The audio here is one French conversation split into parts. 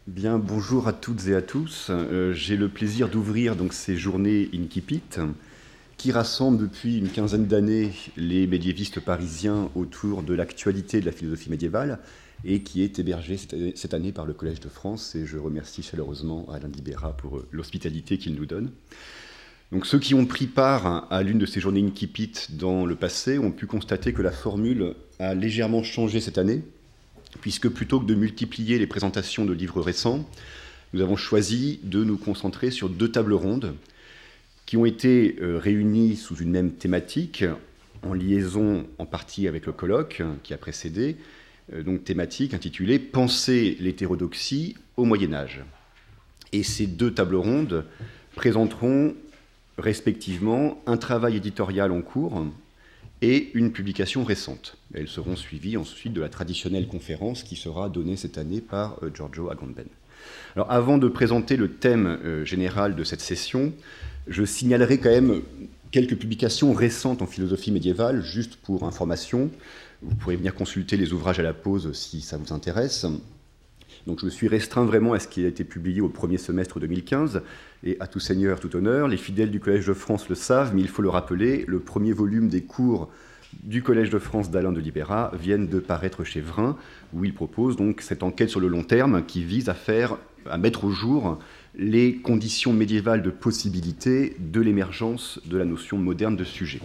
Bien, bonjour à toutes et à tous. J'ai le plaisir d'ouvrir donc ces journées Incipit, qui rassemblent depuis une quinzaine d'années les médiévistes parisiens autour de l'actualité de la philosophie médiévale et qui est hébergée cette année par le Collège de France. Et je remercie chaleureusement Alain Libera pour l'hospitalité qu'il nous donne. Donc, ceux qui ont pris part à l'une de ces journées Incipit dans le passé ont pu constater que la formule a légèrement changé cette année, puisque plutôt que de multiplier les présentations de livres récents, nous avons choisi de nous concentrer sur deux tables rondes qui ont été réunies sous une même thématique, en liaison en partie avec le colloque qui a précédé, donc thématique intitulée « Penser l'hétérodoxie au Moyen-Âge ». Et ces deux tables rondes présenteront respectivement un travail éditorial en cours et une publication récente. Elles seront suivies ensuite de la traditionnelle conférence qui sera donnée cette année par Giorgio Agamben. Alors, avant de présenter le thème général de cette session, je signalerai quand même quelques publications récentes en philosophie médiévale, juste pour information. Vous pourrez venir consulter les ouvrages à la pause si ça vous intéresse. Donc je me suis restreint vraiment à ce qui a été publié au premier semestre 2015, et à tout seigneur, tout honneur, les fidèles du Collège de France le savent, mais il faut le rappeler, le premier volume des cours du Collège de France d'Alain de Libera viennent de paraître chez Vrin, où il propose donc cette enquête sur le long terme qui vise à mettre au jour les conditions médiévales de possibilité de l'émergence de la notion moderne de sujet.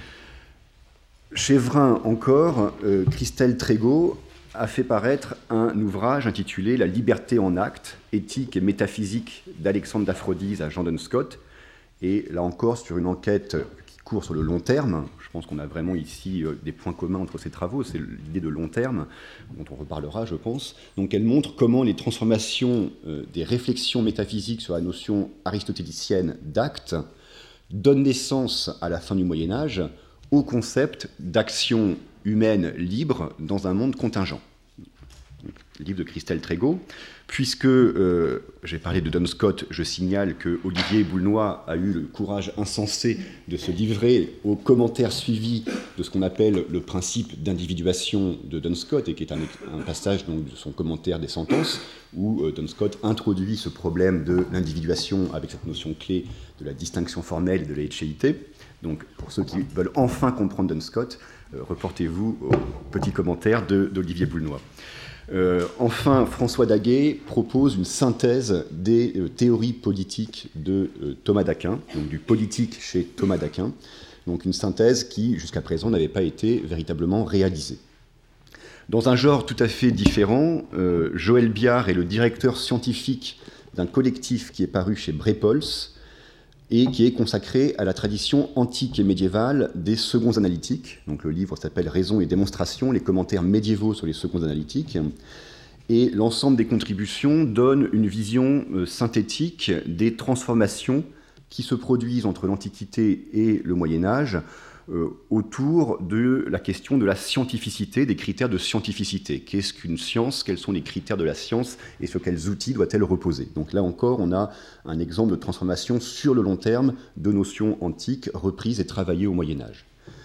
Chez Vrin encore, Christelle Trégaud a fait paraître un ouvrage intitulé « La liberté en acte, éthique et métaphysique d'Alexandre d'Aphrodise à Jean Dunscott ». Et là encore, sur une enquête qui court sur le long terme, je pense qu'on a vraiment ici des points communs entre ces travaux, c'est l'idée de long terme, dont on reparlera, je pense. Donc elle montre comment les transformations des réflexions métaphysiques sur la notion aristotélicienne d'acte donnent naissance, à la fin du Moyen-Âge, au concept d'action humaine libre dans un monde contingent. Livre de Christelle Trégaud. Puisque j'ai parlé de Dunscott, je signale que Olivier Boulnois a eu le courage insensé de se livrer aux commentaires suivis de ce qu'on appelle le principe d'individuation de Dunscott, et qui est un passage donc, de son commentaire des sentences, où Dunscott introduit ce problème de l'individuation avec cette notion clé de la distinction formelle et de l'échéité. Donc, pour ceux qui veulent enfin comprendre Dunscott, reportez-vous au petit commentaire d'Olivier Boulnois. Enfin, François Daguet propose une synthèse des théories politiques de Thomas d'Aquin, donc du politique chez Thomas d'Aquin, donc une synthèse qui, jusqu'à présent, n'avait pas été véritablement réalisée. Dans un genre tout à fait différent, Joël Biard est le directeur scientifique d'un collectif qui est paru chez Brepols, et qui est consacré à la tradition antique et médiévale des seconds analytiques. Donc le livre s'appelle « Raison et démonstration, les commentaires médiévaux sur les seconds analytiques ». Et l'ensemble des contributions donne une vision synthétique des transformations qui se produisent entre l'Antiquité et le Moyen-Âge autour de la question de la scientificité, des critères de scientificité. Qu'est-ce qu'une science? Quels sont les critères de la science? Et sur quels outils doit-elle reposer? Donc là encore, on a un exemple de transformation sur le long terme de notions antiques reprises et travaillées au Moyen-Âge.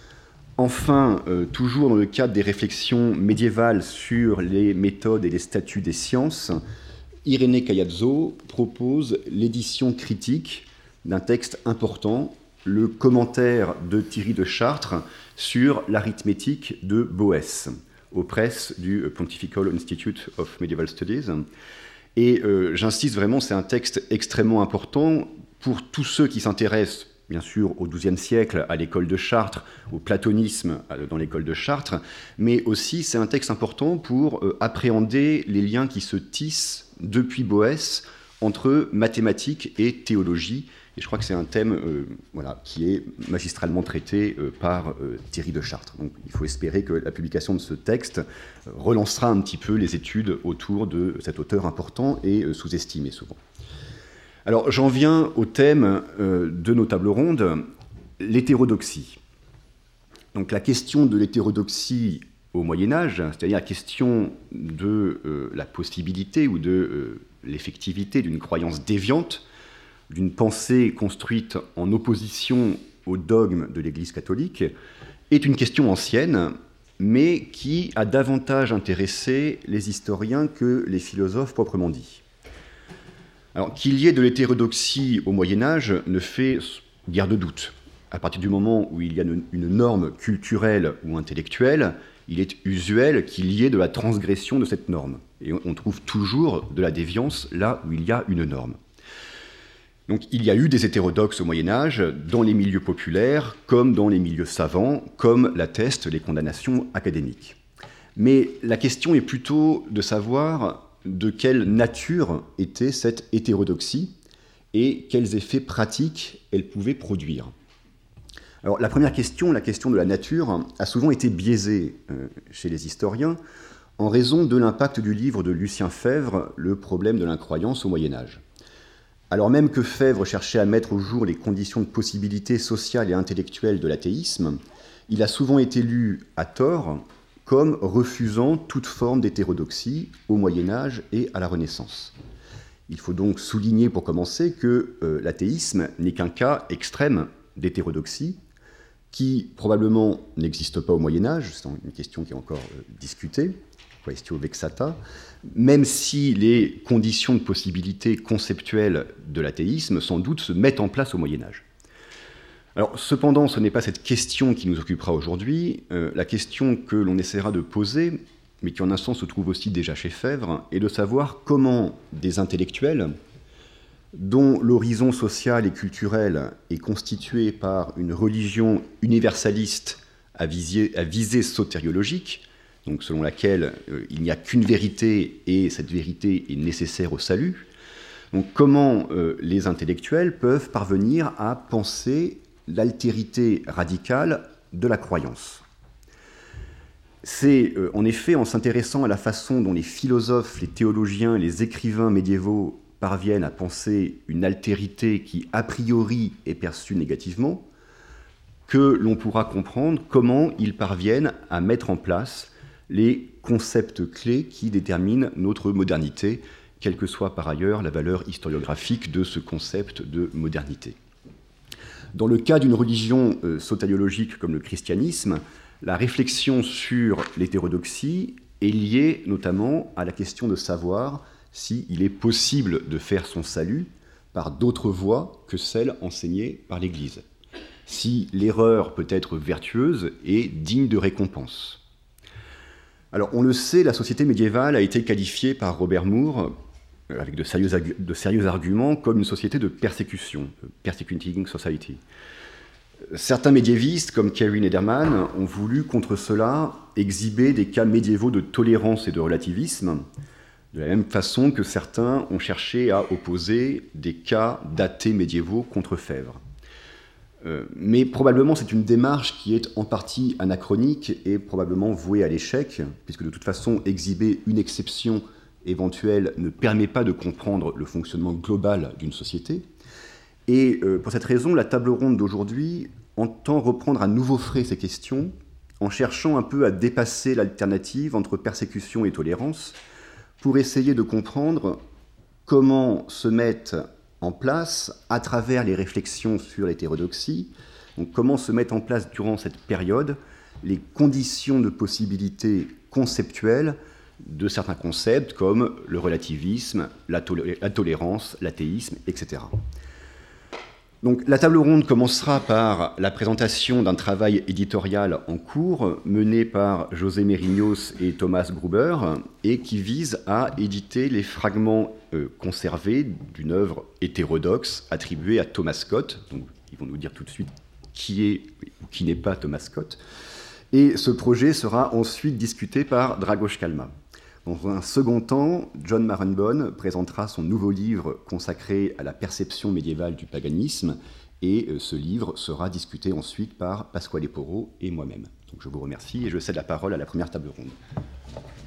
Enfin, toujours dans le cadre des réflexions médiévales sur les méthodes et les statuts des sciences, Irénée Caiazzo propose l'édition critique d'un texte important, le commentaire de Thierry de Chartres sur l'arithmétique de Boès, aux presses du Pontifical Institute of Medieval Studies. Et j'insiste vraiment, c'est un texte extrêmement important pour tous ceux qui s'intéressent, bien sûr, au XIIe siècle, à l'école de Chartres, au platonisme dans l'école de Chartres, mais aussi c'est un texte important pour appréhender les liens qui se tissent depuis Boès entre mathématiques et théologie. Et je crois que c'est un thème qui est magistralement traité par Thierry de Chartres. Donc il faut espérer que la publication de ce texte relancera un petit peu les études autour de cet auteur important et sous-estimé souvent. Alors j'en viens au thème de nos tables rondes, l'hétérodoxie. Donc la question de l'hétérodoxie au Moyen-Âge, c'est-à-dire la question de la possibilité ou de l'effectivité d'une croyance déviante, d'une pensée construite en opposition au dogme de l'Église catholique, est une question ancienne, mais qui a davantage intéressé les historiens que les philosophes proprement dits. Alors, qu'il y ait de l'hétérodoxie au Moyen-Âge ne fait guère de doute. À partir du moment où il y a une norme culturelle ou intellectuelle, il est usuel qu'il y ait de la transgression de cette norme. Et on trouve toujours de la déviance là où il y a une norme. Donc il y a eu des hétérodoxes au Moyen-Âge dans les milieux populaires, comme dans les milieux savants, comme l'attestent les condamnations académiques. Mais la question est plutôt de savoir de quelle nature était cette hétérodoxie et quels effets pratiques elle pouvait produire. Alors la première question, la question de la nature, a souvent été biaisée chez les historiens en raison de l'impact du livre de Lucien Febvre, Le problème de l'incroyance au Moyen-Âge. Alors même que Febvre cherchait à mettre au jour les conditions de possibilité sociale et intellectuelle de l'athéisme, il a souvent été lu à tort comme refusant toute forme d'hétérodoxie au Moyen-Âge et à la Renaissance. Il faut donc souligner pour commencer que l'athéisme n'est qu'un cas extrême d'hétérodoxie qui probablement n'existe pas au Moyen-Âge, c'est une question qui est encore discutée, quaestio vexata, même si les conditions de possibilité conceptuelle de l'athéisme sans doute se mettent en place au Moyen-Âge. Alors, cependant, ce n'est pas cette question qui nous occupera aujourd'hui. La question que l'on essaiera de poser, mais qui en un sens se trouve aussi déjà chez Febvre, est de savoir comment des intellectuels, dont l'horizon social et culturel est constitué par une religion universaliste à visée sotériologique, donc selon laquelle il n'y a qu'une vérité et cette vérité est nécessaire au salut, donc comment les intellectuels peuvent parvenir à penser l'altérité radicale de la croyance. C'est en effet en s'intéressant à la façon dont les philosophes, les théologiens, les écrivains médiévaux parviennent à penser une altérité qui, a priori, est perçue négativement, que l'on pourra comprendre comment ils parviennent à mettre en place les concepts clés qui déterminent notre modernité, quelle que soit par ailleurs la valeur historiographique de ce concept de modernité. Dans le cas d'une religion sotériologique comme le christianisme, la réflexion sur l'hétérodoxie est liée notamment à la question de savoir s'il est possible de faire son salut par d'autres voies que celles enseignées par l'Église, si l'erreur peut être vertueuse et digne de récompense. Alors, on le sait, la société médiévale a été qualifiée par Robert Moore, avec de sérieux arguments, comme une société de persécution, persecuting society. Certains médiévistes, comme Kerry Nederman, ont voulu, contre cela, exhiber des cas médiévaux de tolérance et de relativisme, de la même façon que certains ont cherché à opposer des cas d'athées médiévaux contre Febvre. Mais probablement c'est une démarche qui est en partie anachronique et probablement vouée à l'échec, puisque de toute façon exhiber une exception éventuelle ne permet pas de comprendre le fonctionnement global d'une société. Et pour cette raison, la table ronde d'aujourd'hui entend reprendre à nouveau frais ces questions en cherchant un peu à dépasser l'alternative entre persécution et tolérance pour essayer de comprendre comment se mettent en place, à travers les réflexions sur l'hétérodoxie, donc comment se mettent en place durant cette période les conditions de possibilité conceptuelle de certains concepts comme le relativisme, la tolérance, l'athéisme, etc. Donc, la table ronde commencera par la présentation d'un travail éditorial en cours mené par José Mérinos et Thomas Gruber et qui vise à éditer les fragments conservés d'une œuvre hétérodoxe attribuée à Thomas Scott. Donc, ils vont nous dire tout de suite qui est ou qui n'est pas Thomas Scott. Et ce projet sera ensuite discuté par Dragoș Kalma. Dans un second temps, John Marenbon présentera son nouveau livre consacré à la perception médiévale du paganisme, et ce livre sera discuté ensuite par Pasquale Porro et moi-même. Donc je vous remercie et je cède la parole à la première table ronde.